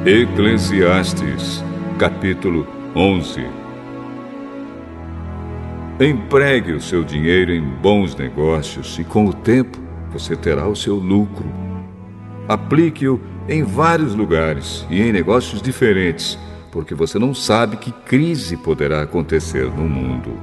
Eclesiastes, capítulo 11. Empregue o seu dinheiro em bons negócios e com o tempo você terá o seu lucro. Aplique-o em vários lugares e em negócios diferentes, porque você não sabe que crise poderá acontecer no mundo.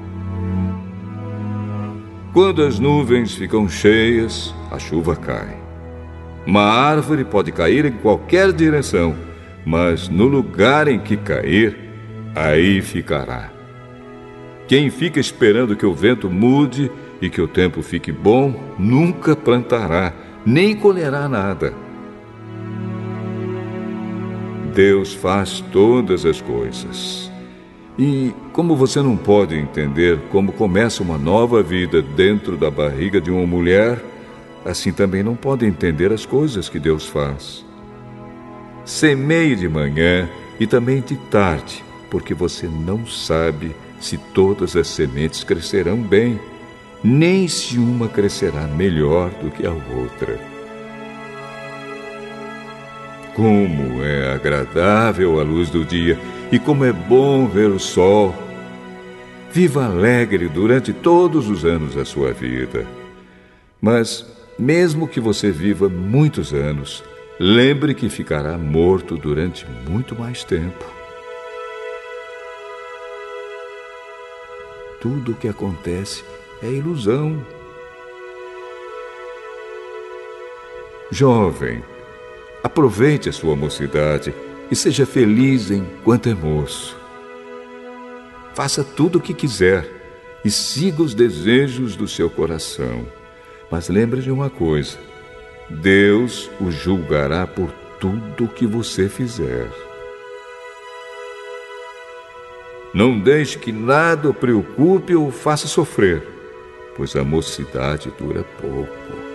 Quando as nuvens ficam cheias, a chuva cai. Uma árvore pode cair em qualquer direção, mas no lugar em que cair, aí ficará. Quem fica esperando que o vento mude e que o tempo fique bom, nunca plantará, nem colherá nada. Deus faz todas as coisas. E como você não pode entender como começa uma nova vida dentro da barriga de uma mulher, assim também não pode entender as coisas que Deus faz. Semeie de manhã e também de tarde, porque você não sabe se todas as sementes crescerão bem, nem se uma crescerá melhor do que a outra. Como é agradável a luz do dia e como é bom ver o sol. Viva alegre durante todos os anos da sua vida. Mas, mesmo que você viva muitos anos, lembre que ficará morto durante muito mais tempo. Tudo o que acontece é ilusão. Jovem, aproveite a sua mocidade e seja feliz enquanto é moço. Faça tudo o que quiser e siga os desejos do seu coração. Mas lembre de uma coisa: Deus o julgará por tudo o que você fizer. Não deixe que nada o preocupe ou o faça sofrer, pois a mocidade dura pouco.